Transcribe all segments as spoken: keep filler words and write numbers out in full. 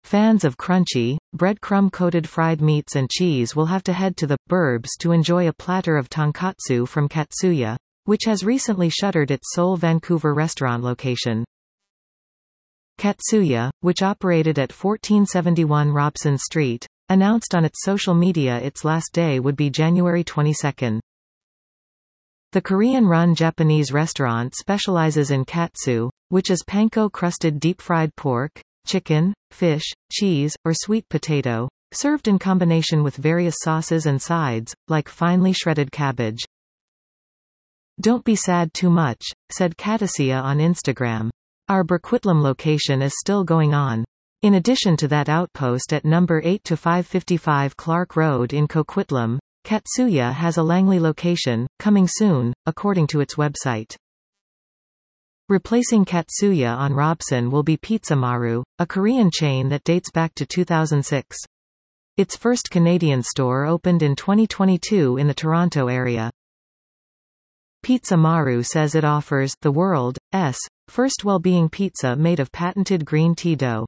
Fans of crunchy, breadcrumb-coated fried meats and cheese will have to head to the burbs to enjoy a platter of tonkatsu from Katsuya, which has recently shuttered its sole Vancouver restaurant location. Katsuya, which operated at fourteen seventy-one Robson Street, announced on its social media its last day would be January twenty-second. The Korean-run Japanese restaurant specializes in katsu, which is panko-crusted deep-fried pork, chicken, fish, cheese, or sweet potato, served in combination with various sauces and sides, like finely shredded cabbage. "Don't be sad too much," said Katsuya on Instagram. "Our Burquitlam location is still going on. In addition to that outpost at number eight to five fifty-five Clark Road in Coquitlam, Katsuya has a Langley location, coming soon, according to its website." Replacing Katsuya on Robson will be Pizza Maru, a Korean chain that dates back to two thousand six. Its first Canadian store opened in twenty twenty-two in the Toronto area. Pizza Maru says it offers the world's first well-being pizza made of patented green tea dough.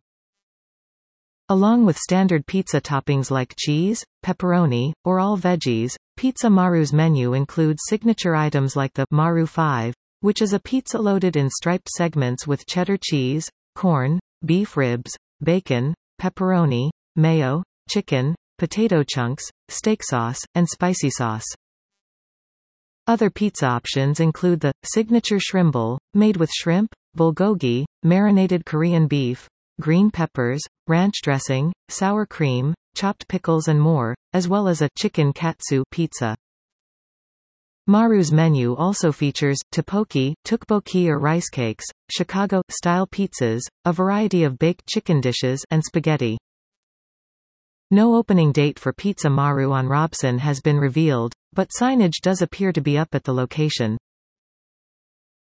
Along with standard pizza toppings like cheese, pepperoni, or all veggies, Pizza Maru's menu includes signature items like the Maru five, which is a pizza loaded in striped segments with cheddar cheese, corn, beef ribs, bacon, pepperoni, mayo, chicken, potato chunks, steak sauce, and spicy sauce. Other pizza options include the signature shrimble, made with shrimp, bulgogi, marinated Korean beef, green peppers, ranch dressing, sour cream, chopped pickles and more, as well as a chicken katsu pizza. Maru's menu also features tteokbokki, tteokbokki or rice cakes, Chicago-style pizzas, a variety of baked chicken dishes, and spaghetti. No opening date for Pizza Maru on Robson has been revealed, but signage does appear to be up at the location.